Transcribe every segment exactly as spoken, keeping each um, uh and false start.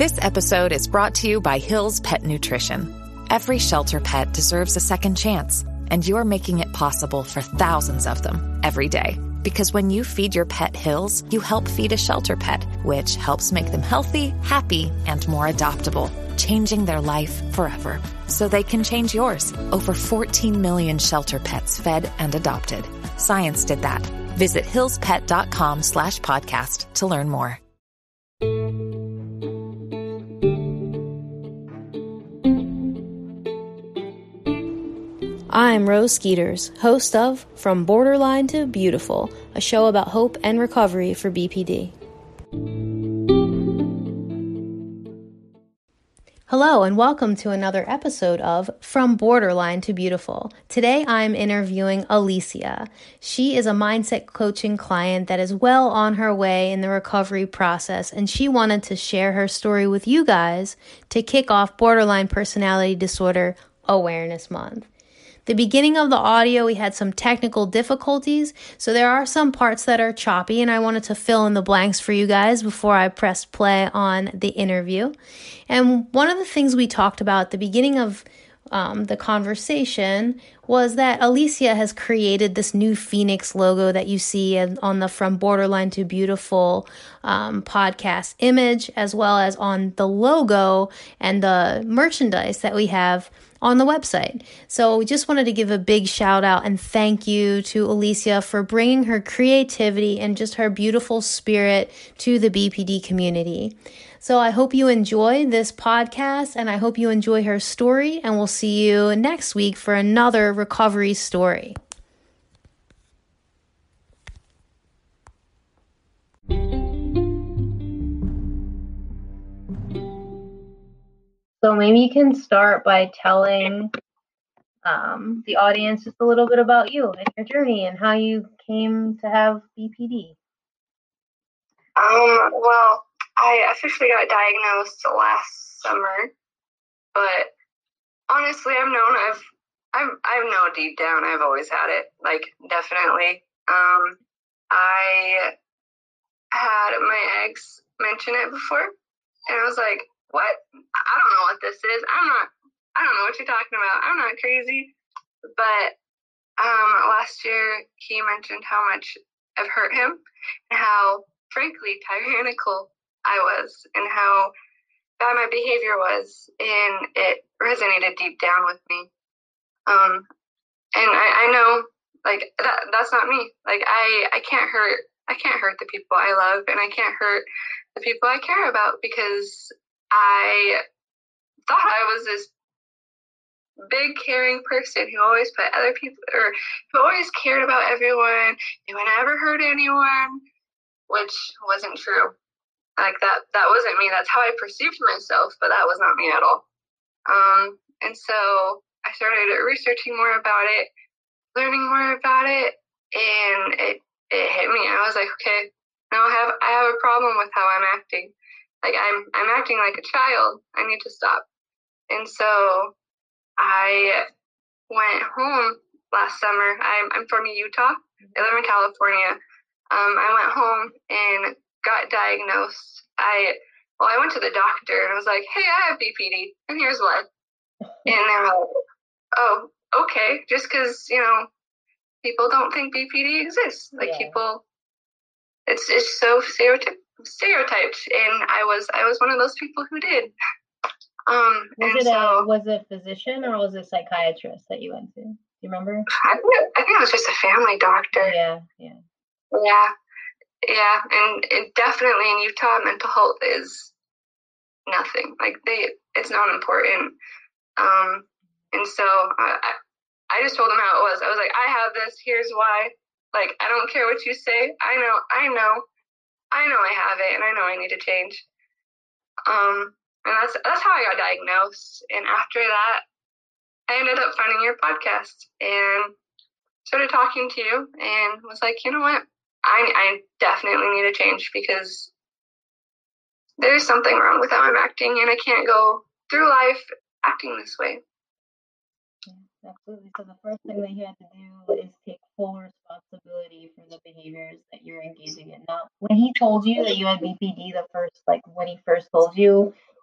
This episode is brought to you by Hill's Pet Nutrition. Every shelter pet deserves a second chance, and you're making it possible for thousands of them every day. Because when you feed your pet Hill's, you help feed a shelter pet, which helps make them healthy, happy, and more adoptable, changing their life forever. So they can change yours. Over fourteen million shelter pets fed and adopted. Science did that. Visit hillspet.com slash podcast to learn more. I'm Rose Skeeters, host of From Borderline to Beautiful, a show about hope and recovery for B P D. Hello and welcome to another episode of From Borderline to Beautiful. Today I'm interviewing Alicia. She is a mindset coaching client that is well on her way in the recovery process, and she wanted to share her story with you guys to kick off Borderline Personality Disorder Awareness Month. The beginning of the audio, we had some technical difficulties, so there are some parts that are choppy, and I wanted to fill in the blanks for you guys before I pressed play on the interview. And one of the things we talked about at the beginning of um, the conversation was that Alicia has created this new Phoenix logo that you see on the From Borderline to Beautiful um, podcast image, as well as on the logo and the merchandise that we have on the website. So we just wanted to give a big shout out and thank you to Alicia for bringing her creativity and just her beautiful spirit to the B P D community. So I hope you enjoy this podcast, and I hope you enjoy her story, and we'll see you next week for another recovery story. So maybe you can start by telling um, the audience just a little bit about you and your journey and how you came to have B P D. Um, well, I officially got diagnosed last summer, but honestly, I've known I've I've I've known deep down I've always had it, like definitely. Um, I had my ex mention it before, and I was like, what? I don't know what this is. I'm not, I don't know what you're talking about. I'm not crazy. But um, last year, he mentioned how much I've hurt him and how, frankly, tyrannical I was and how bad my behavior was. And it resonated deep down with me. Um, and I, I know, like, that that's not me. Like, I, I can't hurt, I can't hurt the people I love, and I can't hurt the people I care about, because I thought I was this big, caring person who always put other people, or who always cared about everyone, who never hurt anyone, which wasn't true. Like, that, that wasn't me. That's how I perceived myself, but that was not me at all. Um, and so I started researching more about it, learning more about it, and it, it hit me. I was like, okay, now I have, I have a problem with how I'm acting. Like, I'm I'm acting like a child. I need to stop. And so I went home last summer. I'm I'm from Utah. I live in California. Um, I went home and got diagnosed. I well, I went to the doctor and I was like, hey, I have B P D, and here's what. And they're like, oh, okay. Just because, you know, people don't think B P D exists. Like, yeah. people, it's it's so stereotypical. stereotyped, and I was I was one of those people who did. Um, was and it so, a was it a physician or was it a psychiatrist that you went to? Do you remember? I think it, I think it was just a family doctor. Yeah, yeah, yeah, yeah. And it definitely in Utah, mental health is nothing. Like, they, it's not important. Um, and so I, I just told them how it was. I was like, I have this. Here's why. Like, I don't care what you say. I know. I know. I know I have it, and I know I need to change. Um, and that's that's how I got diagnosed. And after that, I ended up finding your podcast and started talking to you, and was like, you know what? I I definitely need to change, because there's something wrong with how I'm acting, and I can't go through life acting this way. Yeah, absolutely. So the first thing that you had to do is take full responsibility for the behaviors that you're engaging in. Now, when he told you that you had B P D, the first, like when he first told you,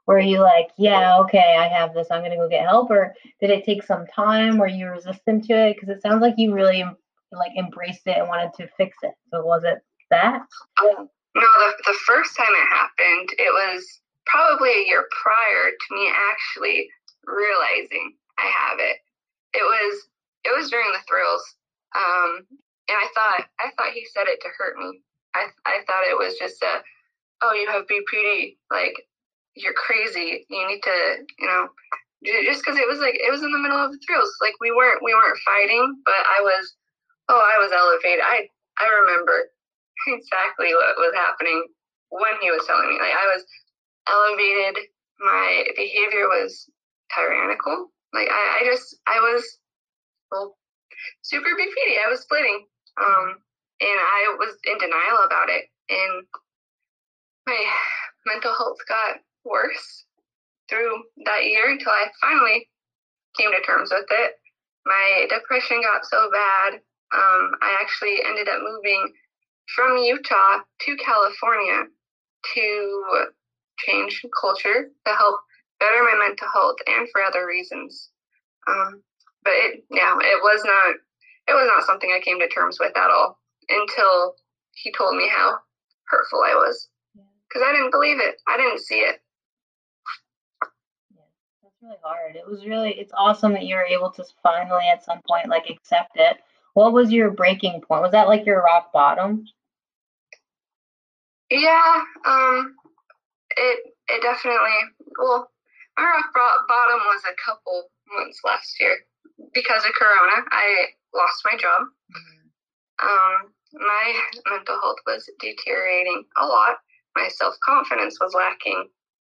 Were you like, yeah, okay, I have this, I'm going to go get help? Or did it take some time? Were you resistant to it? Because it sounds like you really like embraced it and wanted to fix it. So was it that? Um, no, the, the first time it happened, it was probably a year prior to me actually realizing I have it. It was it was during the thrills, um, and I thought I thought he said it to hurt me. I I thought it was just a, oh, you have B P D, like you're crazy. You need to, you know, just because it was like it was in the middle of the thrills. Like we weren't we weren't fighting, but I was, oh, I was elevated. I I remember exactly what was happening when he was telling me. Like I was elevated. My behavior was tyrannical. Like I, I just I was well super B P D. I was splitting, um, and I was in denial about it. And my mental health got worse through that year until I finally came to terms with it. My depression got so bad, um, I actually ended up moving from Utah to California to change culture to help better my mental health and for other reasons. Um, but it, yeah, it was not, it was not something I came to terms with at all until he told me how hurtful I was. Because I didn't believe it. I didn't see it. Yeah, that's really hard. It was really, it's awesome that you were able to finally at some point like accept it. What was your breaking point? Was that like your rock bottom? Yeah, um, it it definitely, well, my rock bottom was a couple months last year. Because of Corona, I lost my job. Mm-hmm. Um, my mental health was deteriorating a lot. My self-confidence was lacking.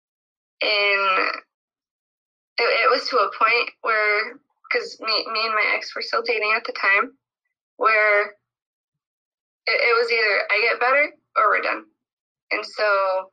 And it, it was to a point where, because me, me and my ex were still dating at the time, where it, it was either I get better or we're done. And so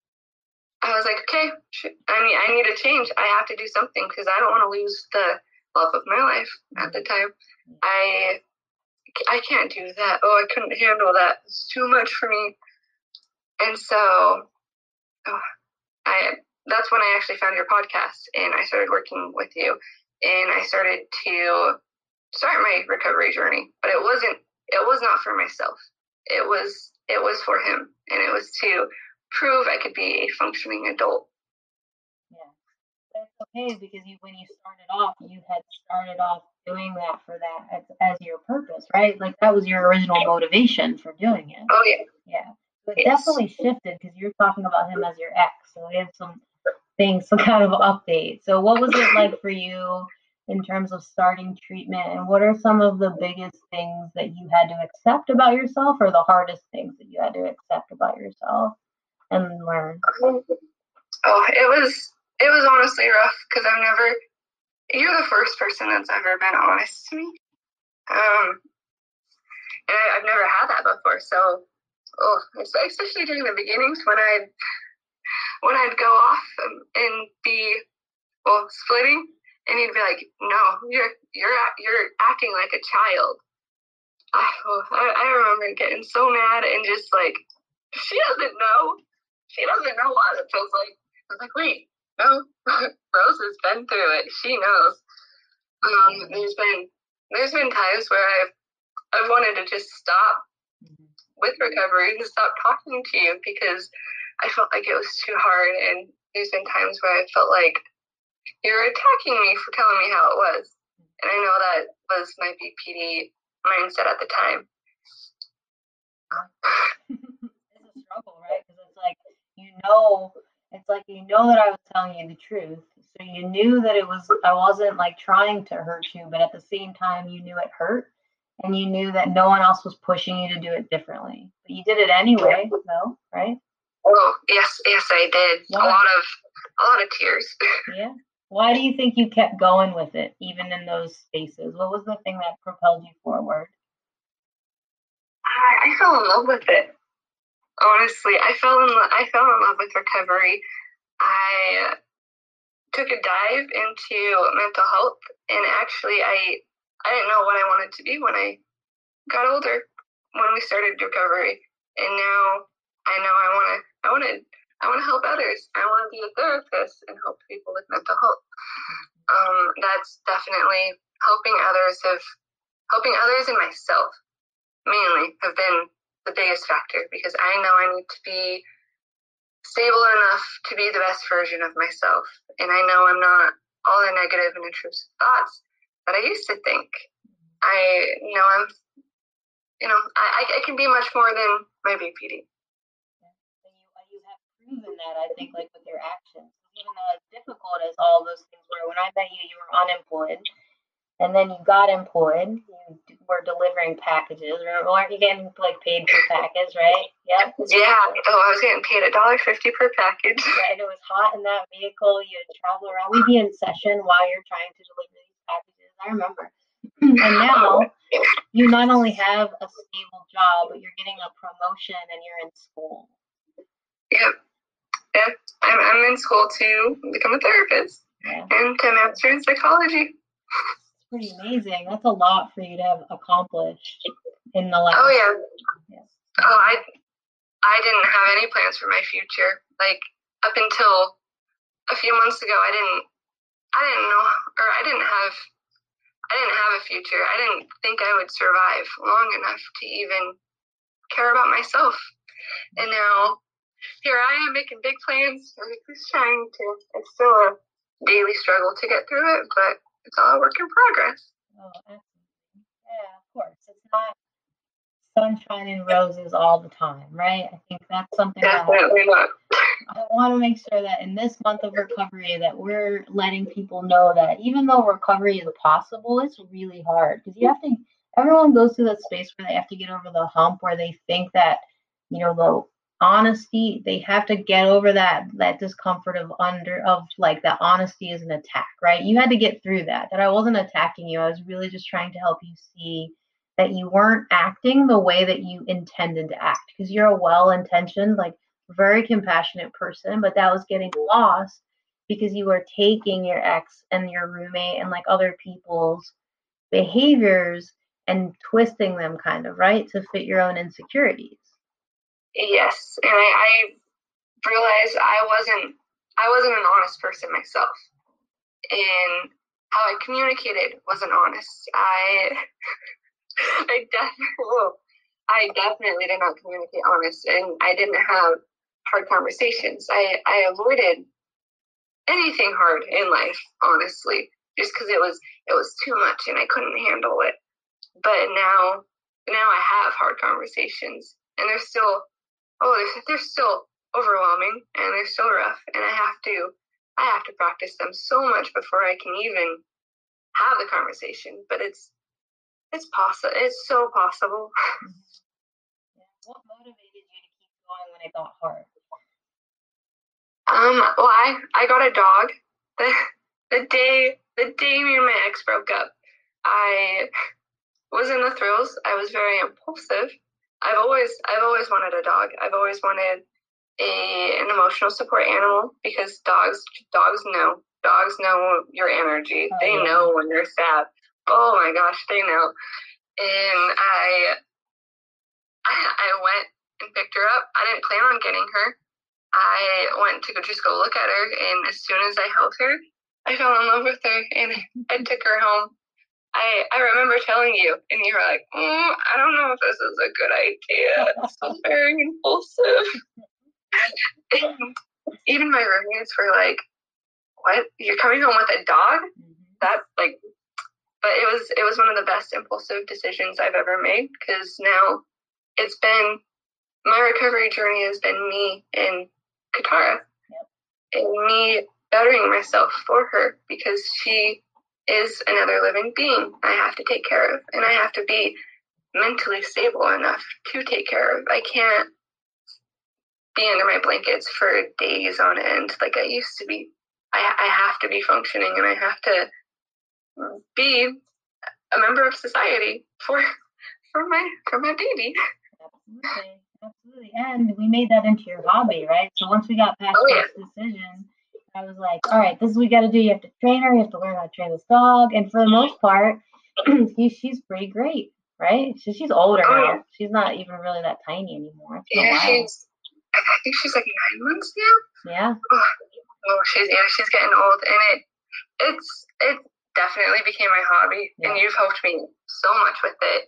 I was like, okay, I mean, I need to change. I have to do something because I don't want to lose the love of my life at the time. I I can't do that. Oh, I couldn't handle that. It's too much for me. And so oh, I that's when I actually found your podcast and I started working with you and I started to start my recovery journey. But it wasn't it was not for myself. It was it was for him, and it was to prove I could be a functioning adult. Yeah. That's okay because you, when you started off, you had started off doing that for that as, as your purpose, right? Like that was your original motivation for doing it. Oh yeah. Yeah. So it yes. definitely shifted because you're talking about him as your ex. So we have some things to kind of update. So what was it like for you in terms of starting treatment, and what are some of the biggest things that you had to accept about yourself, or the hardest things that you had to accept about yourself and learn? Oh, it was it was honestly rough because I've never. You're the first person that's ever been honest to me, um, and I, I've never had that before. So, oh, especially during the beginnings when I when I'd go off and, and be well splitting. And he'd be like, "No, you're you're you're acting like a child." I, I remember getting so mad and just like, she doesn't know. She doesn't know what it feels like. I was like, wait, no, Rose has been through it. She knows. Um, there's been there's been times where I've I've wanted to just stop with recovery and stop talking to you because I felt like it was too hard. And there's been times where I felt like you're attacking me for telling me how it was. And I know that was my B P D mindset at the time. It's a struggle, right? Because it's like, you know, it's like, you know that I was telling you the truth. So you knew that it was, I wasn't like trying to hurt you, but at the same time, you knew it hurt. And you knew that no one else was pushing you to do it differently. But you did it anyway, though, right? Oh, yes, yes, I did. Yeah. A lot of, a lot of tears. Yeah. Why do you think you kept going with it, even in those spaces? What was the thing that propelled you forward? I, I fell in love with it. Honestly, I fell in lo- I fell in love with recovery. I took a dive into mental health, and actually, I I didn't know what I wanted to be when I got older. When we started recovery, and now I know I want to. I want to. I want to help others. I want to be a therapist and help people with mental health. Um, that's definitely helping others have helping others and myself mainly have been the biggest factor, because I know I need to be stable enough to be the best version of myself. And I know I'm not all the negative and intrusive thoughts that I used to think. I know I'm, you know, I, I can be much more than my B P D. Yeah. And you, you have proven that, I think, like with your actions. Even though as difficult as all those things were, when I met you, you were unemployed. And then you got employed. You were delivering packages. Or weren't you getting like paid per package, right? Yep. Yeah. Oh, I was getting paid a dollar fifty per package. Right. It was hot in that vehicle. You'd travel around. We'd be in session while you're trying to deliver these packages. I remember. And now you not only have a stable job, but you're getting a promotion and you're in school. Yep. Yep. I'm I'm in school to become a therapist. Yeah. And to master in psychology. Pretty amazing. That's a lot for you to have accomplished in the last. Oh yeah. Yes. Oh, I I didn't have any plans for my future. Like up until a few months ago, I didn't I didn't know, or I didn't have I didn't have a future. I didn't think I would survive long enough to even care about myself. And now here I am making big plans. I'm just trying to. It's still a daily struggle to get through it, but it's all a work in progress. Oh, absolutely. Yeah, of course. It's not sunshine and roses all the time, right? I think that's something Definitely that I, I want to make sure that in this month of recovery that we're letting people know that even though recovery is possible, it's really hard because you have to, everyone goes through that space where they have to get over the hump where they think that, you know, the honesty, they have to get over that that discomfort of under of like that honesty is an attack, right? You had to get through that. That I wasn't attacking you. I was really just trying to help you see that you weren't acting the way that you intended to act, because you're a well-intentioned, like very compassionate person, but that was getting lost because you were taking your ex and your roommate and like other people's behaviors and twisting them kind of, right, to fit your own insecurities. Yes, and I, I realized I wasn't I wasn't an honest person myself, and how I communicated wasn't honest. I I definitely I definitely did not communicate honest, and I didn't have hard conversations. I I avoided anything hard in life, honestly, just because it was it was too much and I couldn't handle it. But now now I have hard conversations, and they're still. Oh, they're, they're still overwhelming and they're still rough, and I have to, I have to practice them so much before I can even have the conversation. But it's, it's possible. It's so possible. Yeah. What motivated you to keep going when it got hard? Um. Well, I, I got a dog. The the day the day me and my ex broke up, I was in the throes. I was very impulsive. I've always I've always wanted a dog. I've always wanted a an emotional support animal, because dogs dogs know dogs know your energy. Oh, they yeah. know when you're sad. Oh my gosh, they know. And I, I I went and picked her up. I didn't plan on getting her. I went to go just go look at her, and as soon as I held her, I fell in love with her, and I took her home. I, I remember telling you, and you were like, mm, I don't know if this is a good idea. It's so very impulsive. Even my roommates were like, what? You're coming home with a dog? That's like, but it was, it was one of the best impulsive decisions I've ever made, because now it's been, my recovery journey has been me and Katara. Yep. And me bettering myself for her, because she is another living being I have to take care of, and I have to be mentally stable enough to take care of. I can't be under my blankets for days on end like I used to be. I, I have to be functioning, and I have to be a member of society for for my for my baby. Absolutely, absolutely. And we made that into your hobby, right? So once we got past oh, yeah. this decision, I was like, all right, this is what we got to do. You have to train her. You have to learn how to train this dog. And for the most part, she's pretty great, right? So she's older oh, now. Yeah. She's not even really that tiny anymore. Yeah, she's I think she's like nine months now. Yeah. Oh, oh she's yeah, she's getting old, and it it's it definitely became my hobby, yeah. And you've helped me so much with it.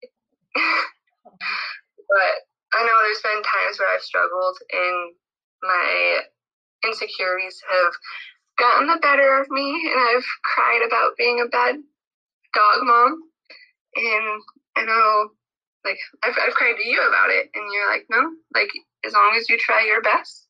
But I know there's been times where I've struggled, and my insecurities have gotten the better of me, and I've cried about being a bad dog mom. And I know, like, I've, I've cried to you about it, and you're like, no, like, as long as you try your best,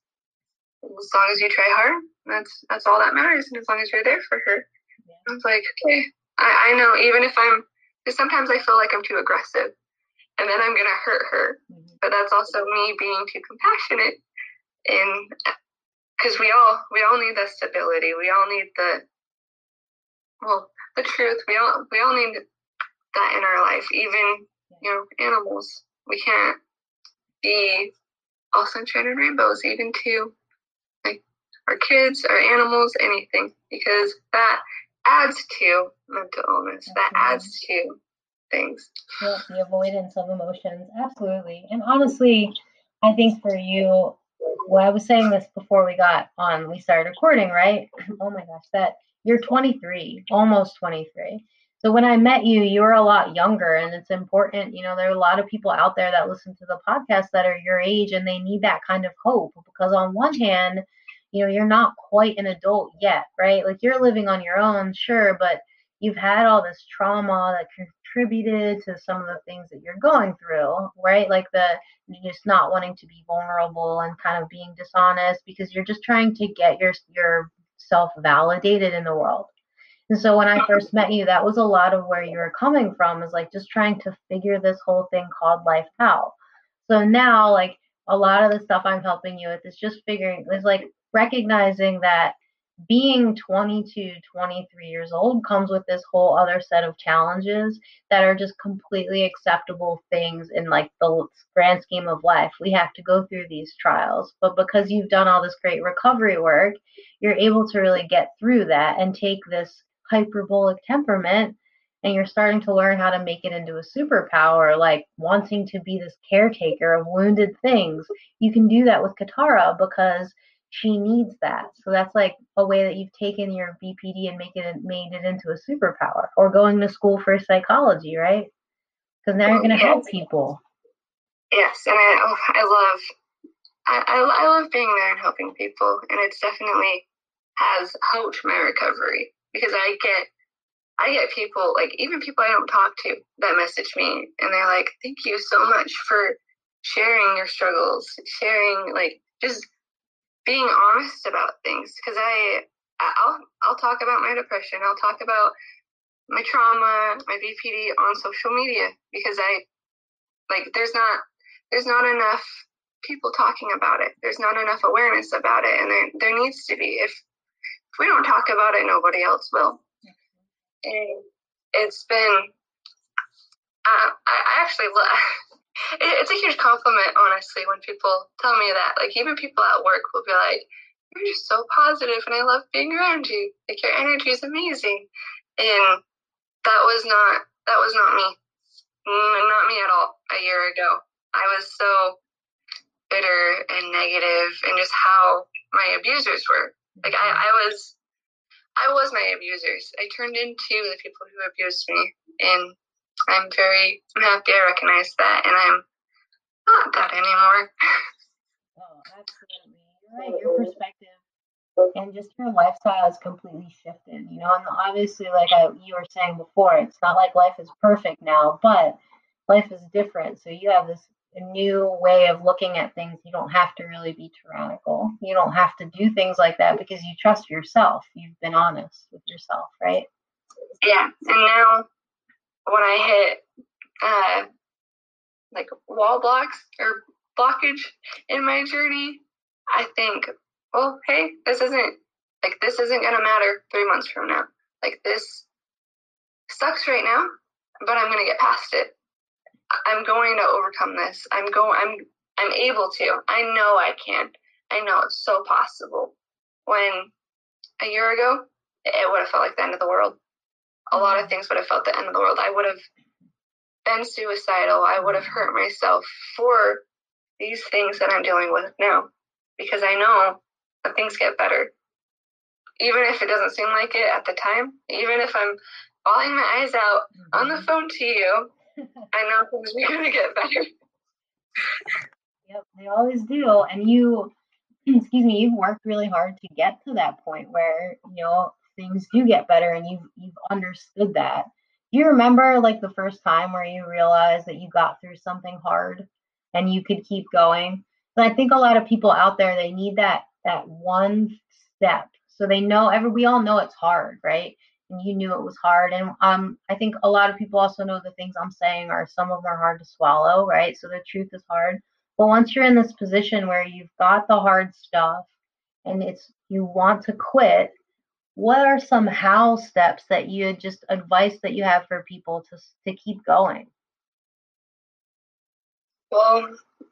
as long as you try hard, that's that's all that matters, and as long as you're there for her. Yeah. I was like, okay, I, I know, even if I'm, because sometimes I feel like I'm too aggressive, and then I'm going to hurt her, mm-hmm. But that's also me being too compassionate, and because we all, we all need that stability, we all need the, well, the truth, we all, we all need that in our life, even, you know, animals. We can't be all sunshine and rainbows, even to like our kids, our animals, anything, because that adds to mental illness. Absolutely. That adds to things. Yeah, the avoidance of emotions. Absolutely. And honestly, I think for you, well, I was saying this before we got on, we started recording, right? Oh my gosh, that you're twenty-three, almost twenty-three. So when I met you, you were a lot younger, and it's important, you know, there are a lot of people out there that listen to the podcast that are your age, and they need that kind of hope, because on one hand, you know, you're not quite an adult yet, right? Like, you're living on your own, sure, but you've had all this trauma that contributed to some of the things that you're going through, right? Like the just not wanting to be vulnerable and kind of being dishonest because you're just trying to get your yourself validated in the world. And so when I first met you, that was a lot of where you were coming from, is like just trying to figure this whole thing called life out. So now, like, a lot of the stuff I'm helping you with is just figuring, is like recognizing that being twenty-two, twenty-three years old comes with this whole other set of challenges that are just completely acceptable things in like the grand scheme of life. We have to go through these trials, but because you've done all this great recovery work, you're able to really get through that and take this hyperbolic temperament, and you're starting to learn how to make it into a superpower, like wanting to be this caretaker of wounded things. You can do that with Katara because she needs that. So that's like a way that you've taken your B P D and make it made it into a superpower. Or going to school for psychology, right? Because now you're going to yes. help people. Yes, and I, oh, I love, I, I, I love being there and helping people, and it's definitely has helped my recovery, because I get, I get people, like even people I don't talk to, that message me, and they're like, "Thank you so much for sharing your struggles, sharing like just." being honest about things, because I I'll I'll talk about my depression, I'll talk about my trauma, my B P D on social media, because I like there's not there's not enough people talking about it. There's not enough awareness about it, and there there needs to be. If if we don't talk about it, nobody else will. And it's been uh, I actually it's a huge compliment, honestly, when people tell me that. Like, even people at work will be like, "You're just so positive, and I love being around you. Like, your energy is amazing." And that was not that was not me, not me at all. A year ago, I was so bitter and negative, and just how my abusers were. Like, I, I was, I was my abusers. I turned into the people who abused me, and I'm very I'm happy I recognize that, and I'm not that anymore. Oh, absolutely. You're right. Your perspective and just your lifestyle is completely shifted, you know, and obviously, like I, you were saying before, it's not like life is perfect now, but life is different. So you have this new way of looking at things. You don't have to really be tyrannical. You don't have to do things like that because you trust yourself. You've been honest with yourself, right? Yeah. And now when I hit uh, like wall blocks or blockage in my journey, I think, well, hey, this isn't like this isn't gonna matter three months from now. Like, this sucks right now, but I'm gonna get past it. I'm going to overcome this. I'm going. I'm. I'm able to. I know I can. I know it's so possible. When a year ago, it would have felt like the end of the world. A lot of things would have felt the end of the world. I would have been suicidal. I would have hurt myself for these things that I'm dealing with now, because I know that things get better. Even if it doesn't seem like it at the time, even if I'm bawling my eyes out mm-hmm. on the phone to you, I know things are going to get better. Yep, they always do. And you, excuse me, you've worked really hard to get to that point where, you know, things do get better and you've, you've understood that. Do you remember like the first time where you realized that you got through something hard and you could keep going? But I think a lot of people out there, they need that, that one step. So they know, every, we all know it's hard, right? And you knew it was hard. And um, I think a lot of people also know the things I'm saying are, some of them are hard to swallow, right? So the truth is hard. But once you're in this position where you've got the hard stuff and it's, you want to quit, what are some how steps that you just advice that you have for people to to keep going? Well,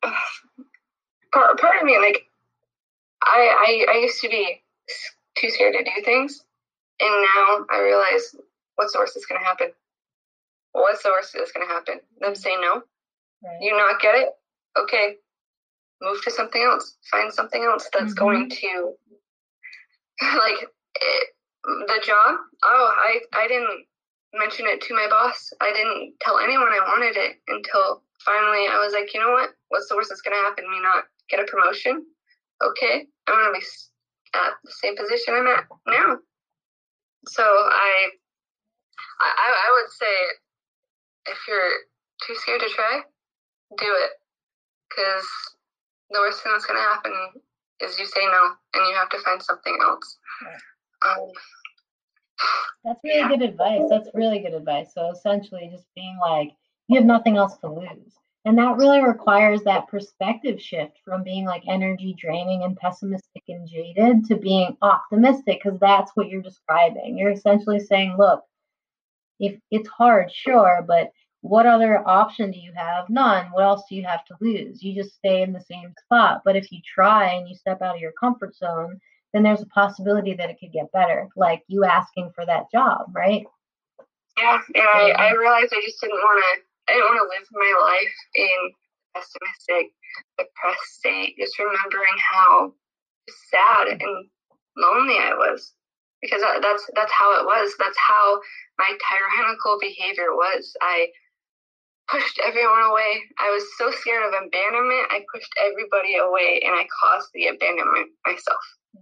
part, part of me, like, I, I I used to be too scared to do things, and now I realize, what's the worst that's going to happen? What's the worst that's going to happen? Them say no? Right. You not get it? Okay, move to something else. Find something else that's mm-hmm. going to, like, it, the job. Oh, I, I didn't mention it to my boss. I didn't tell anyone I wanted it until finally I was like, you know what? What's the worst that's going to happen? Me not get a promotion? Okay, I'm going to be at the same position I'm at now. So I, I, I would say, if you're too scared to try, do it. Because the worst thing that's going to happen is you say no, and you have to find something else. Um, That's really yeah. good advice. That's really good advice. So essentially just being like, you have nothing else to lose. And that really requires that perspective shift from being like energy draining and pessimistic and jaded to being optimistic, because that's what you're describing. You're essentially saying, look, if it's hard, sure, but what other option do you have? None. What else do you have to lose? You just stay in the same spot. But if you try and you step out of your comfort zone, then there's a possibility that it could get better, like you asking for that job, right? Yeah, and I, I realized I just didn't want to, I didn't want to live my life in pessimistic, depressed state, just remembering how sad and lonely I was. Because that's that's how it was. That's how my tyrannical behavior was. I pushed everyone away. I was so scared of abandonment, I pushed everybody away, and I caused the abandonment myself.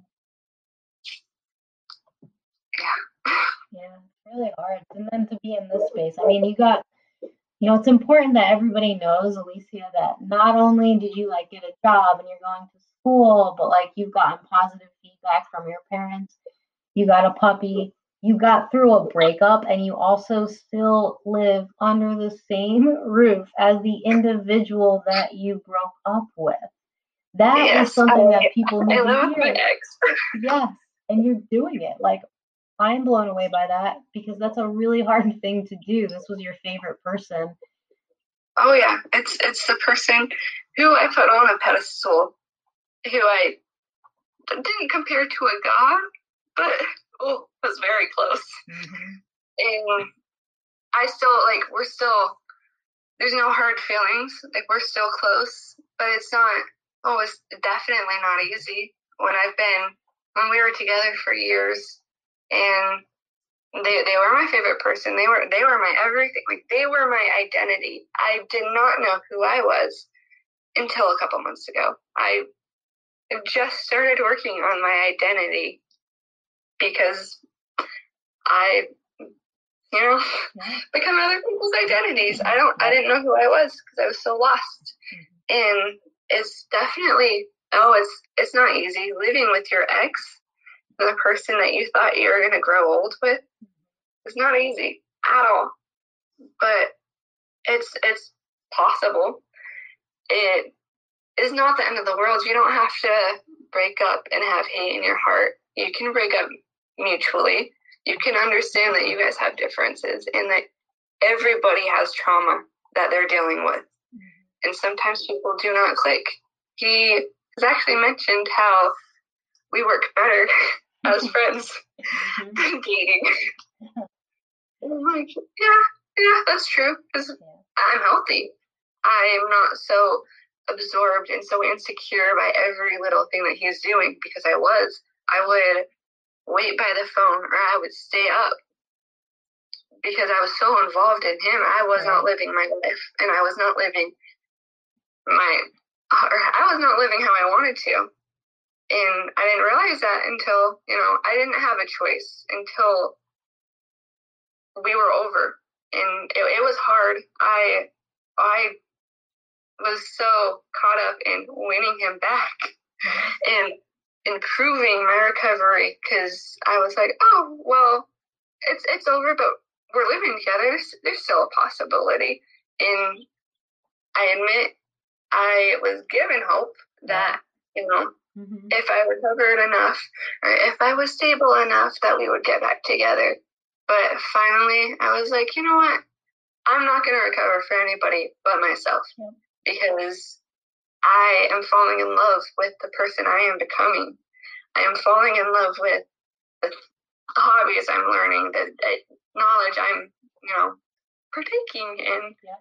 Yeah. Yeah, it's really hard. And then to be in this space, I mean, you got, you know, it's important that everybody knows, Alicia, that not only did you like get a job and you're going to school, but like you've gotten positive feedback from your parents. You got a puppy, you got through a breakup, and you also still live under the same roof as the individual that you broke up with. That yes, is something I, that people need I to love hear. My ex. Yes, and you're doing it. Like, I'm blown away by that, because that's a really hard thing to do. This was your favorite person. Oh yeah, it's it's the person who I put on a pedestal, who I didn't compare to a god, but oh, was very close. Mm-hmm. And I still, like, we're still, there's no hard feelings. Like, we're still close, but it's not, oh, it's definitely not easy. When I've been, when we were together for years, and they they were my favorite person. They were, they were my everything. Like, they were my identity. I did not know who I was until a couple months ago. I just started working on my identity, because I, you know, become other people's identities. I don't, I didn't know who I was because I was so lost. And it's definitely, oh, it's, it's not easy living with your ex, the person that you thought you were going to grow old with. It's not easy at all, but it's, it's possible. It is not the end of the world. You don't have to break up and have hate in your heart. You can break up mutually. You can understand that you guys have differences and that everybody has trauma that they're dealing with. And sometimes people do not click. He has actually mentioned how we work better as friends than dating. And I'm like, yeah, yeah, that's true. Because I'm healthy. I'm not so absorbed and so insecure by every little thing that he's doing, because I was. I would wait by the phone, or I would stay up because I was so involved in him. I was not living my life, and I was not living my, or I was not living how I wanted to. And I didn't realize that until, you know, I didn't have a choice until we were over. And it, it was hard. I, I was so caught up in winning him back and improving my recovery, because I was like, oh, well, it's it's over, but we're living together. There's, there's still a possibility. And I admit I was given hope that, you know, mm-hmm. if I recovered enough, or if I was stable enough, that we would get back together. But finally, I was like, you know what? I'm not going to recover for anybody but myself, yeah. because I am falling in love with the person I am becoming. I am falling in love with the hobbies I'm learning, the, the knowledge I'm, you know, partaking in. Yeah.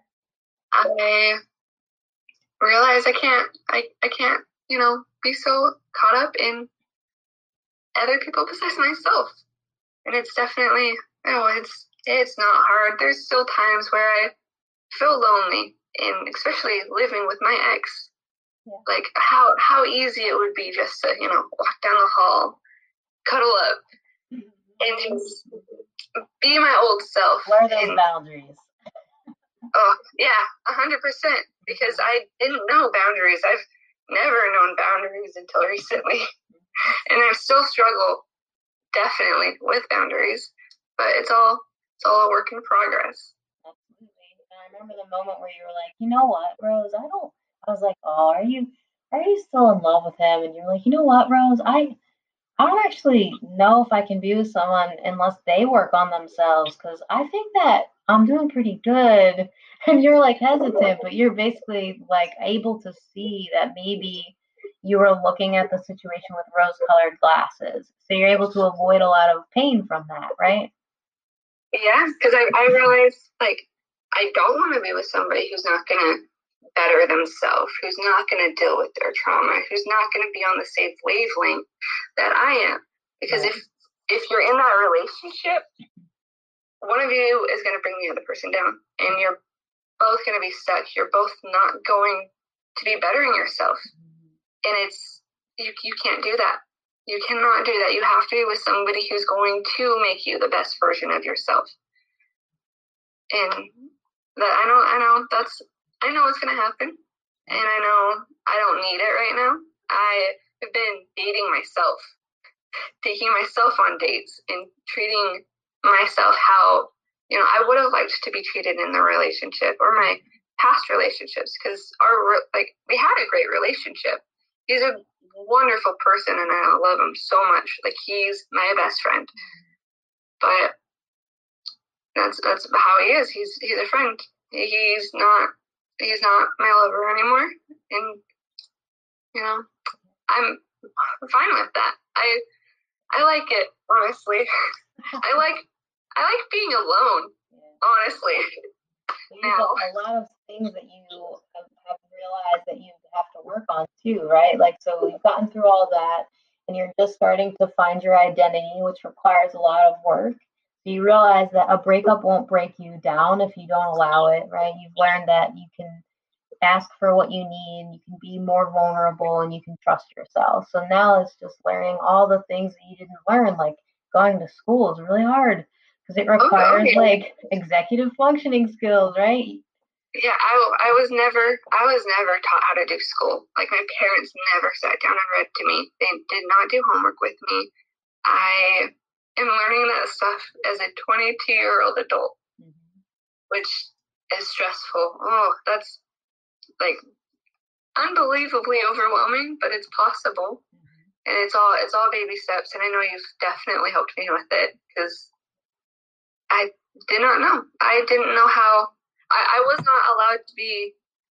I realize I can't, I, I can't, you know, be so caught up in other people besides myself. And it's definitely, you know, it's, it's not hard. There's still times where I feel lonely, and especially living with my ex. Yeah. Like how, how easy it would be just to, you know, walk down the hall, cuddle up, mm-hmm. and just be my old self. Where are those and, boundaries? Oh, yeah, one hundred percent. Because I didn't know boundaries. I've never known boundaries until recently. And I still struggle, definitely, with boundaries. But it's all it's all a work in progress. Absolutely. And I remember the moment where you were like, you know what, Rose, I don't, I was like, oh, are you, are you still in love with him? And you're like, you know what, Rose, I, I don't actually know if I can be with someone unless they work on themselves, because I think that I'm doing pretty good. And you're like hesitant, but you're basically like able to see that maybe you were looking at the situation with rose-colored glasses. So you're able to avoid a lot of pain from that, right? Yeah, because I, I realized, like, I don't want to be with somebody who's not going to better themselves, who's not going to deal with their trauma, who's not going to be on the same wavelength that I am. Because right. if if you're in that relationship, one of you is going to bring the other person down, and you're both going to be stuck. You're both not going to be bettering yourself. And it's, you, you can't do that. You cannot do that. You have to be with somebody who's going to make you the best version of yourself. And that I know, I know that's, I know what's going to happen. And I know I don't need it right now. I have been dating myself, taking myself on dates and treating myself how, you know, I would have liked to be treated in the relationship or my past relationships, because our, like, we had a great relationship. He's a wonderful person, and I love him so much. Like, he's my best friend. But that's that's how he is. He's he's a friend. He's not he's not my lover anymore. And you know, I'm fine with that. I I like it, honestly. I like I like being alone, honestly. Now. A lot of things that you have, have realized that you have to work on too, right? Like, so you've gotten through all that, and you're just starting to find your identity, which requires a lot of work. So you realize that a breakup won't break you down if you don't allow it, right? You've learned that you can ask for what you need, you can be more vulnerable, and you can trust yourself. So now it's just learning all the things that you didn't learn, like going to school is really hard because it requires okay. like executive functioning skills, right? Yeah, I, I was never I was never taught how to do school. Like, my parents never sat down and read to me. They did not do homework with me. I am learning that stuff as a twenty-two-year-old adult, mm-hmm. which is stressful. Oh, that's like unbelievably overwhelming, but it's possible. Mm-hmm. And it's all it's all baby steps. And I know you've definitely helped me with it, because I did not know. I didn't know how. I, I was not allowed to be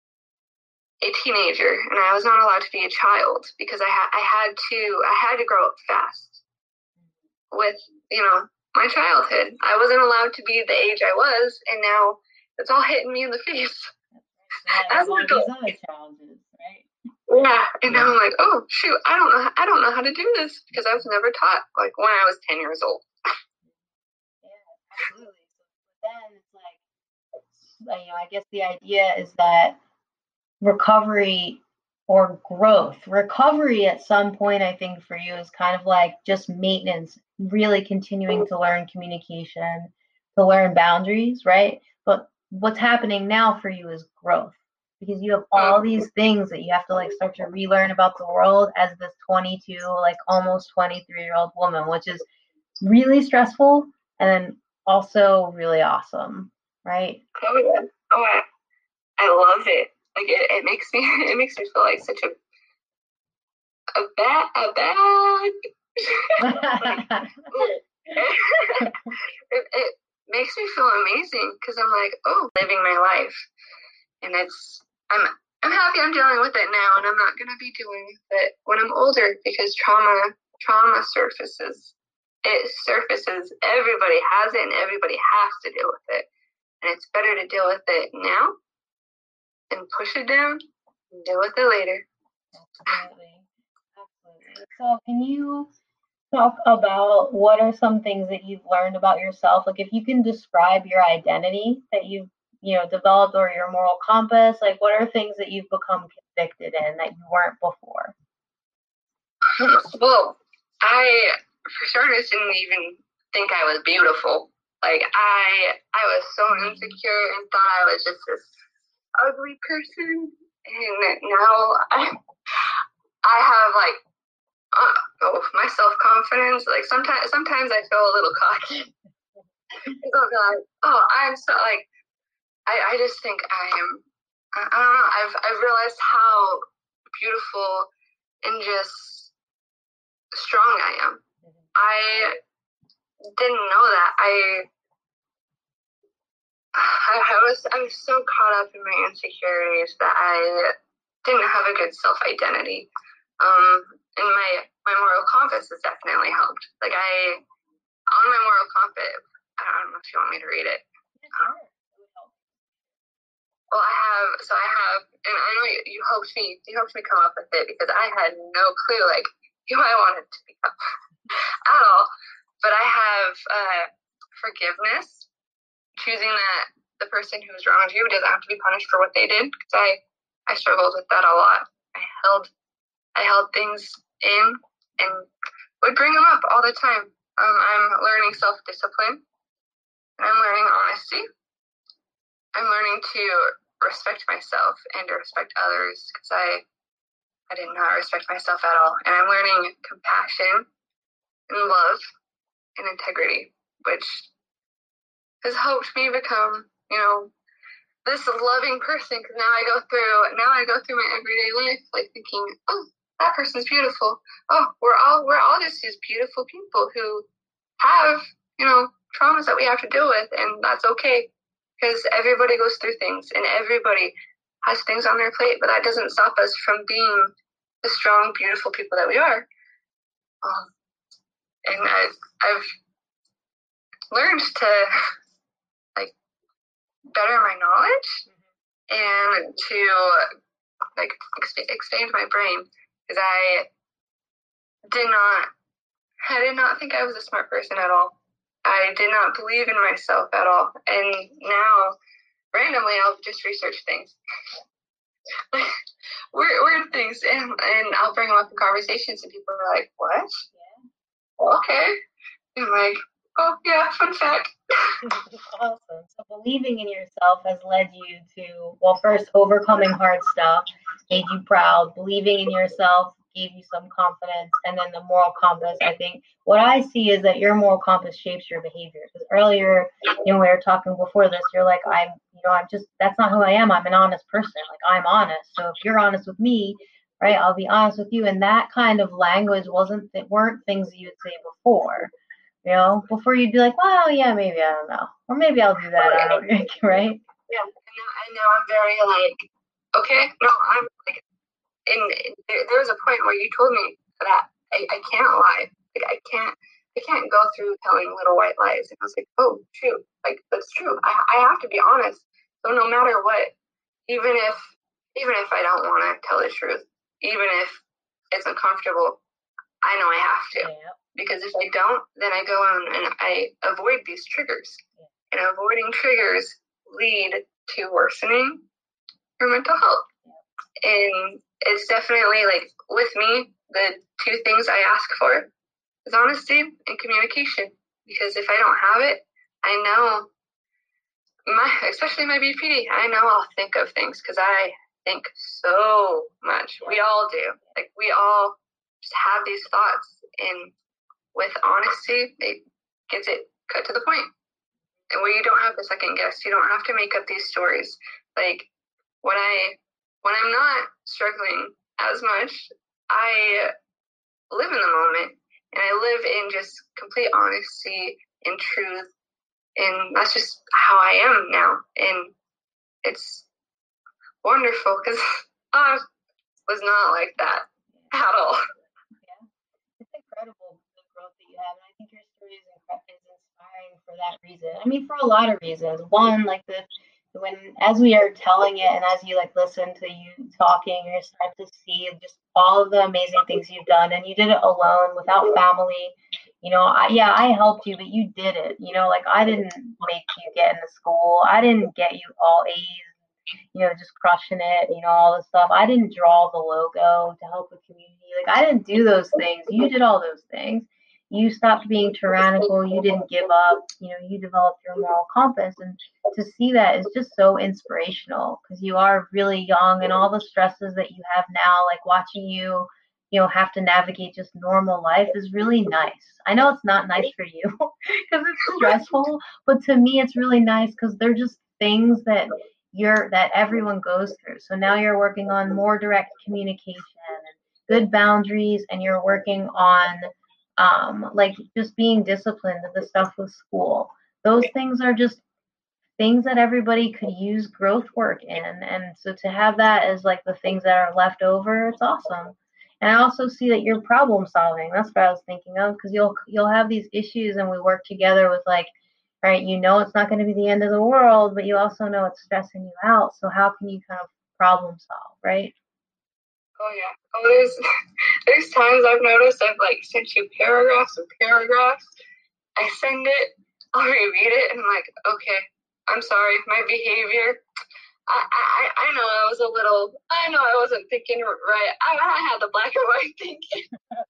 a teenager, and I was not allowed to be a child, because I had I had to I had to grow up fast with, you know, my childhood. I wasn't allowed to be the age I was, and now it's all hitting me in the face. Yeah, As an all adult. these other challenges, right? Yeah, and now I'm like, oh shoot, I don't know, I don't know how to do this because I was never taught. Like when I was ten years old. Yeah, absolutely. So then it's like, you know, I guess the idea is that recovery or growth, recovery at some point, I think for you is kind of like just maintenance, really continuing to learn communication, to learn boundaries, right? But what's happening now for you is growth because you have all these things that you have to like start to relearn about the world as this twenty-two, like almost twenty-three year old woman, which is really stressful and then also really awesome, right? Oh yeah. Oh, I, I love it. Like it, it makes me, it makes me feel like such a, a bad, a bad. like, it, it makes me feel amazing because I'm like, oh, living my life, and it's, I'm, I'm happy I'm dealing with it now, and I'm not gonna be dealing with it when I'm older because trauma, trauma surfaces. It surfaces. Everybody has it, and everybody has to deal with it, and it's better to deal with it now and push it down and deal with it later. Absolutely. Absolutely. So can you talk about what are some things that you've learned about yourself? Like if you can describe your identity that you've, you know, developed or your moral compass, like what are things that you've become convicted in that you weren't before? Well, I for starters didn't even think I was beautiful. Like I I was so insecure and thought I was just this ugly person, and now I I have like uh, oh, my self confidence. Like sometimes sometimes I feel a little cocky. Because I'll be like, oh, I'm so like I, I just think I am. I, I don't know. I've I've realized how beautiful and just strong I am. I didn't know that. I, I I was I was so caught up in my insecurities that I didn't have a good self identity. Um, and my my moral compass has definitely helped. Like I on my moral compass. I don't know if you want me to read it. Um, well, I have. So I have, and I know you, you helped me. You helped me come up with it because I had no clue like who I wanted to become at all. But I have uh, forgiveness, choosing that the person who's wronged you doesn't have to be punished for what they did. Because I, I struggled with that a lot. I held, I held things in and would bring them up all the time. Um, I'm learning self-discipline, and I'm learning honesty. I'm learning to respect myself and to respect others because I, I did not respect myself at all. And I'm learning compassion and love and integrity, which has helped me become, you know, this loving person. Because now I go through, now I go through my everyday life, like thinking, oh, that person's beautiful. Oh, we're all, we're all just these beautiful people who have, you know, traumas that we have to deal with, and that's okay. Because everybody goes through things, and everybody has things on their plate, but that doesn't stop us from being the strong, beautiful people that we are. Um, and I, I've learned to like better my knowledge and to like exp- expand my brain because I did not, I did not think I was a smart person at all. I did not believe in myself at all, and now randomly I'll just research things. weird, weird things, and, and I'll bring them up in conversations, and people are like, what? Yeah. Well, okay. And I'm like, oh, yeah, fun fact. Awesome. So believing in yourself has led you to, well, first, overcoming hard stuff, made you proud. Believing in yourself gave you some confidence. And then the moral compass, I think, what I see is that your moral compass shapes your behavior. Because earlier, you know, we were talking before this, you're like, I'm, you know, I'm just, that's not who I am. I'm an honest person. Like, I'm honest. So if you're honest with me, right, I'll be honest with you. And that kind of language wasn't, it weren't things that you would say before. You know, before you'd be like, well, yeah, maybe, I don't know. Or maybe I'll do that. I don't know, right? Yeah, and now, and now I'm very like, okay, no, I'm like, and there, there was a point where you told me that I, I can't lie. Like, I can't, I can't go through telling little white lies. And I was like, oh, shoot, like, that's true. I, I have to be honest. So no matter what, even if even if I don't want to tell the truth, even if it's uncomfortable, I know I have to. Yeah. Because if I don't, then I go on and I avoid these triggers. Yeah. And avoiding triggers lead to worsening your mental health. Yeah. And it's definitely, like, with me, the two things I ask for is honesty and communication. Because if I don't have it, I know, my especially my B P D, I know I'll think of things because I think so much. We all do. Like, we all just have these thoughts. And with honesty, it gets it cut to the point. And where you don't have to second guess, you don't have to make up these stories. Like, when I when I'm not struggling as much, I live in the moment, and I live in just complete honesty and truth, and that's just how I am now. And it's wonderful because I was not like that at all. Yeah, it's incredible the growth that you have, and I think your story is inspiring for that reason. I mean, for a lot of reasons. One, like the when as we are telling it, and as you like listen to you talking, you start to see just all of the amazing things you've done, and you did it alone without family. You know, I, yeah, I helped you, but you did it. You know, like I didn't make you get into school. I didn't get you all A's, you know, just crushing it, you know, all this stuff. I didn't draw the logo to help the community. Like, I didn't do those things. You did all those things. You stopped being tyrannical. You didn't give up. You know, you developed your moral compass. And to see that is just so inspirational because you are really young, and all the stresses that you have now, like watching you, you know, have to navigate just normal life is really nice. I know it's not nice for you because it's stressful, but to me, it's really nice because they're just things that you're that everyone goes through. So now you're working on more direct communication and good boundaries, and you're working on um, like just being disciplined with the stuff with school. Those things are just things that everybody could use growth work in. And so to have that as like the things that are left over, it's awesome. And I also see that you're problem solving. That's what I was thinking of, because you'll you'll have these issues, and we work together with like, right, you know, it's not going to be the end of the world, but you also know it's stressing you out. So how can you kind of problem solve, right? Oh yeah. Oh, there's there's times I've noticed I've like sent you paragraphs and paragraphs. I send it, I'll reread it, and I'm like, okay, I'm sorry, my behavior. I I I know I was a little. I know I wasn't thinking right. I I had the black and white thinking.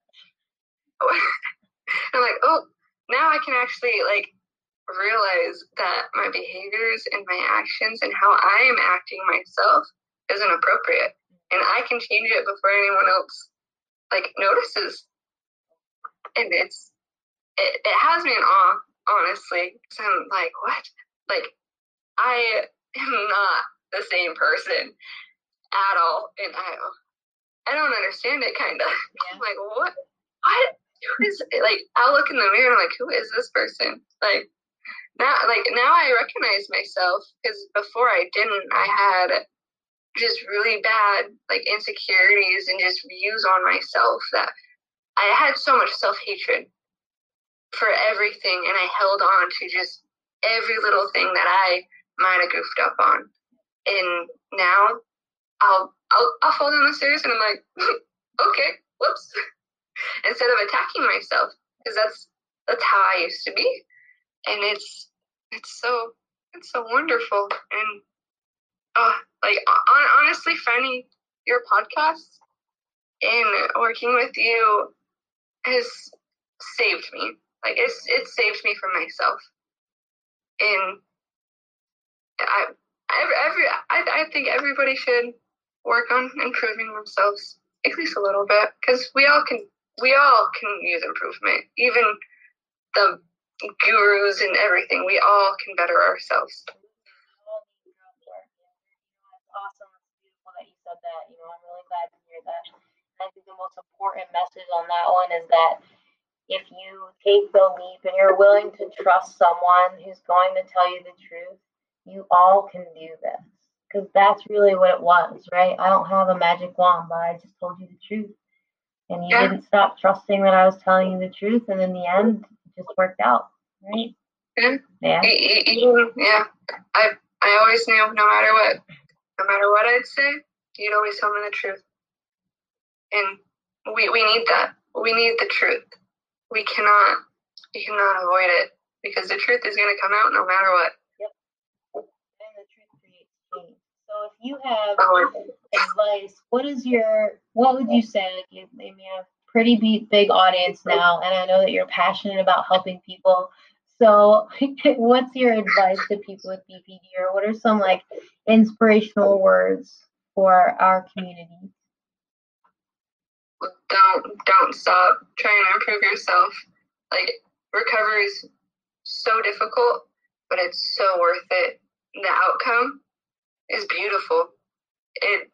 I'm like, oh, now I can actually like realize that my behaviors and my actions and how I am acting myself isn't appropriate. And I can change it before anyone else like notices. And it's it, it has me in awe, honestly. So I'm like, what? Like, I am not the same person at all. And I I don't understand it, kind of. Yeah. I'm like, what? What? Who is it? Like, I'll look in the mirror and I'm like, who is this person? Like, now, like, now I recognize myself, because before I didn't. I had just really bad like insecurities and just views on myself that I had so much self-hatred for everything, and I held on to just every little thing that I might have goofed up on. And now I'll I'll I'll fall down the stairs and I'm like, okay, whoops, instead of attacking myself, because that's that's how I used to be. And it's it's so it's so wonderful. And oh, like on, honestly, finding your podcast and working with you has saved me. Like, it's it's saved me from myself. And I every, every I I think everybody should work on improving themselves at least a little bit, because we all can we all can use improvement. Even the gurus and everything, we all can better ourselves. Awesome. It's beautiful that you said that. You know, I'm really glad to hear that. I think the most important message on that one is that if you take the leap and you're willing to trust someone who's going to tell you the truth, you all can do this. Because that's really what it was, right? I don't have a magic wand, but I just told you the truth. And you yeah. didn't stop trusting that I was telling you the truth. And in the end, it just worked out, right? Yeah. Yeah. Yeah. I, I always knew, no matter what. no matter what I'd say, you'd always tell me the truth. And we we need that. We need the truth. We cannot, you cannot avoid it, because the truth is going to come out no matter what. Yep. And the truth creates change. So if you have Oh, advice, what is your, what would you say? Like, you, you have a pretty big, big audience now, and I know that you're passionate about helping people. So what's your advice to people with B P D, or what are some like inspirational words for our community? don't don't stop trying to improve yourself. Like, recovery is so difficult, but it's so worth it. The outcome is beautiful. It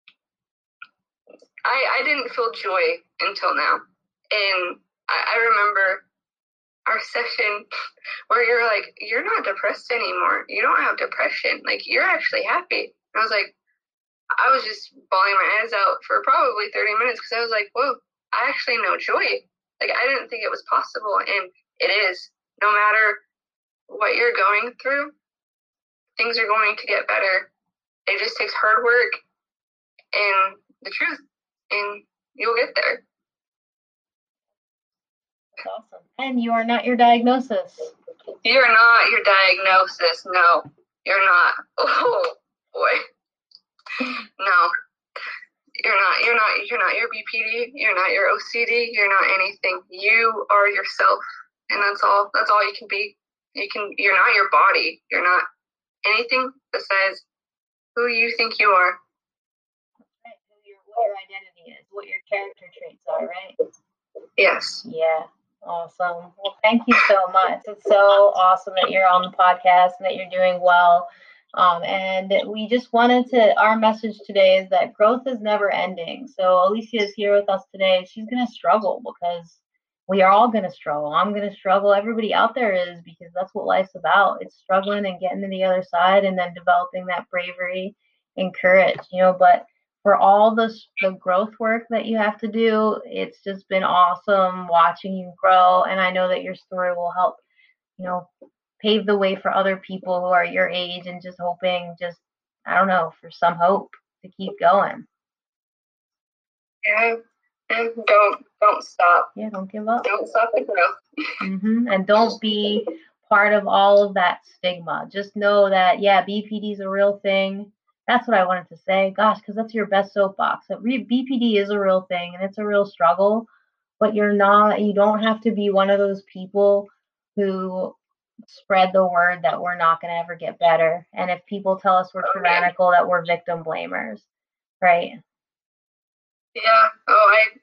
I I didn't feel joy until now. And I, I remember our session where you're like, you're not depressed anymore. You don't have depression. Like, you're actually happy. And I was like, I was just bawling my eyes out for probably thirty minutes, because I was like, whoa, I actually know joy. Like, I didn't think it was possible, and it is. No matter what you're going through, things are going to get better. It just takes hard work and the truth, and you'll get there. That's awesome. And you are not your diagnosis. You're not your diagnosis. No, you're not. Oh, boy. No. You're not, you're not, you're not your B P D, you're not your O C D, you're not anything. You are yourself, and that's all, that's all you can be. You can, you're not your body, you're not anything besides who you think you are. Right. Who your, what your identity is, what your character traits are, right? Yes. Yeah. Awesome. Well, thank you so much. It's so awesome that you're on the podcast and that you're doing well. Um, and we just wanted to, our message today is that growth is never ending. So Alicia is here with us today. She's going to struggle, because we are all going to struggle. I'm going to struggle. Everybody out there is, because that's what life's about. It's struggling and getting to the other side, and then developing that bravery and courage, you know, but for all the, the growth work that you have to do, it's just been awesome watching you grow. And I know that your story will help, you know, pave the way for other people who are your age, and just hoping, just, I don't know, for some hope to keep going. Yeah. And don't, don't stop. Yeah, don't give up. Don't stop the growth. Mm-hmm. And don't be part of all of that stigma. Just know that, yeah, B P D is a real thing. That's what I wanted to say. Gosh, because that's your best soapbox. That B P D is a real thing, and it's a real struggle, but you're not, you don't have to be one of those people who spread the word that we're not going to ever get better. And if people tell us we're tyrannical, that we're victim blamers, right? Yeah. Oh, I,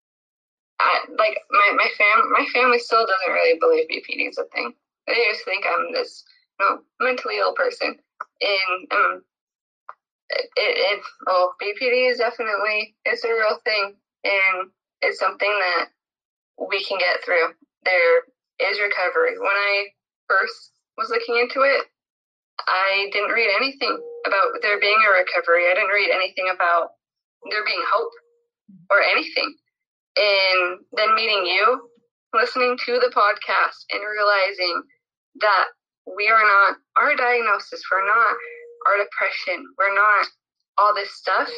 I like my my fam my family still doesn't really believe B P D is a thing. They just think I'm this, you know, mentally ill person. And um, it, it oh, B P D is definitely, it's a real thing, and it's something that we can get through. There is recovery. When I first was looking into it, I didn't read anything about there being a recovery. I didn't read anything about there being hope or anything. And then meeting you, listening to the podcast, and realizing that we are not our diagnosis, we're not our depression, we're not all this stuff,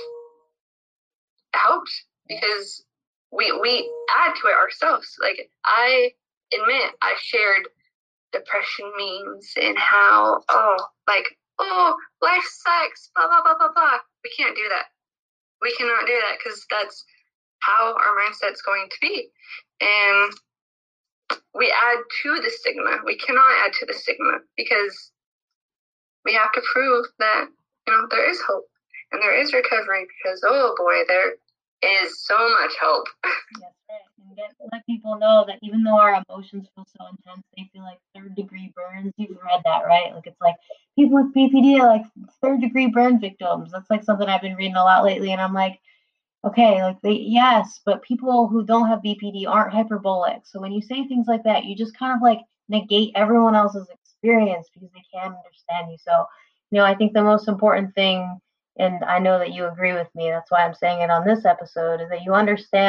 helps, because we we add to it ourselves. Like, I admit I shared depression memes and how, oh, like, oh, life sucks, blah, blah, blah, blah, blah. We can't do that. We cannot do that, because that's how our mindset's going to be. And we add to the stigma. We cannot add to the stigma, because we have to prove that, you know, there is hope and there is recovery, because, oh boy, there is so much hope. That's right. And get, let people know that even though our emotions feel so intense, they feel like third degree burns. You've read that, right? Like, it's like people with B P D are like third degree burn victims. That's like something I've been reading a lot lately. And I'm like, okay, like they, yes, but people who don't have B P D aren't hyperbolic. So when you say things like that, you just kind of like negate everyone else's experience, because they can't understand you. So, you know, I think the most important thing, and I know that you agree with me, that's why I'm saying it on this episode, is that you understand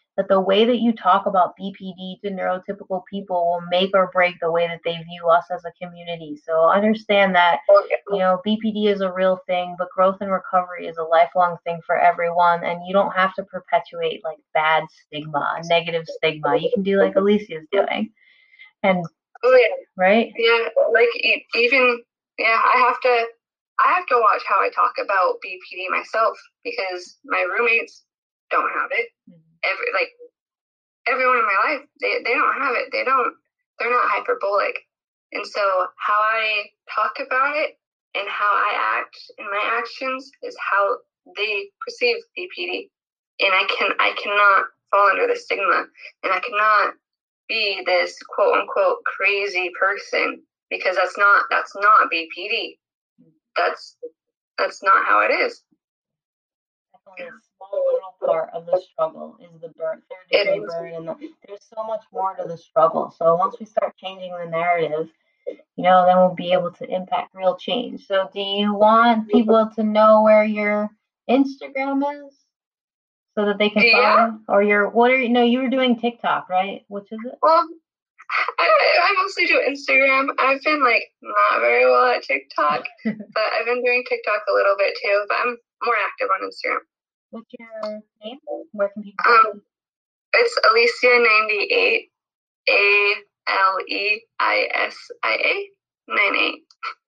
that the way that you talk about B P D to neurotypical people will make or break the way that they view us as a community. So understand that, you know, B P D is a real thing, but growth and recovery is a lifelong thing for everyone. And you don't have to perpetuate like bad stigma, negative stigma. You can do like Alicia's doing. And oh, yeah. right? Yeah, like even, yeah, I have to, I have to watch how I talk about B P D myself because my roommates don't have it. Mm-hmm. Every like everyone in my life, they, they don't have it. They don't. They're not hyperbolic, and so how I talk about it and how I act in my actions is how they perceive B P D. And I can I cannot fall under the stigma, and I cannot be this quote unquote crazy person because that's not that's not B P D. That's that's not how it is. Definitely a small little part of the struggle is the burn, third degree burn, and the, there's so much more to the struggle. So once we start changing the narrative, you know, then we'll be able to impact real change. So do you want people to know where your Instagram is so that they can yeah. follow? Or your, what are you, no, you were doing TikTok, right? Which is it? Well, I, I mostly do Instagram. I've been like not very well at TikTok, but I've been doing TikTok a little bit too, but I'm more active on Instagram. What's your name? Where can people um, you? It's Alicia ninety-eight, A L E I S I A ninety-eight.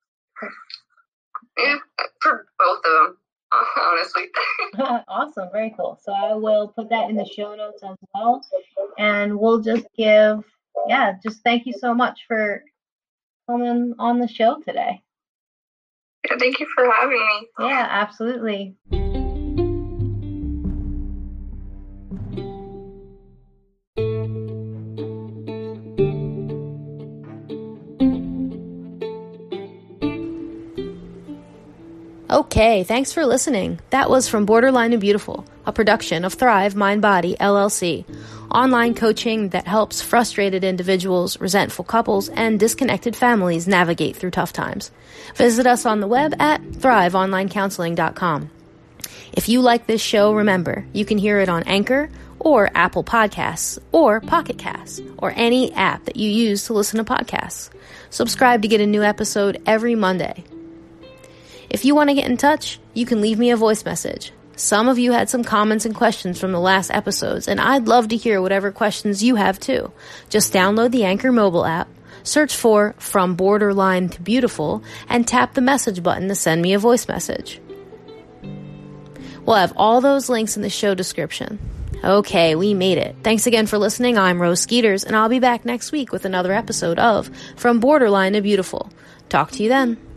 Yeah, for both of them, honestly. Awesome, very cool. So I will put that in the show notes as well, and we'll just give, yeah, just thank you so much for coming on the show today. Yeah, thank you for having me. Yeah, absolutely. Okay, thanks for listening. That was From Borderline to Beautiful, a production of Thrive Mind Body, L L C, online coaching that helps frustrated individuals, resentful couples, and disconnected families navigate through tough times. Visit us on the web at thrive online counseling dot com. If you like this show, remember, you can hear it on Anchor or Apple Podcasts or Pocket Casts or any app that you use to listen to podcasts. Subscribe to get a new episode every Monday. If you want to get in touch, you can leave me a voice message. Some of you had some comments and questions from the last episodes, and I'd love to hear whatever questions you have too. Just download the Anchor mobile app, search for From Borderline to Beautiful, and tap the message button to send me a voice message. We'll have all those links in the show description. Okay, we made it. Thanks again for listening. I'm Rose Skeeters, and I'll be back next week with another episode of From Borderline to Beautiful. Talk to you then.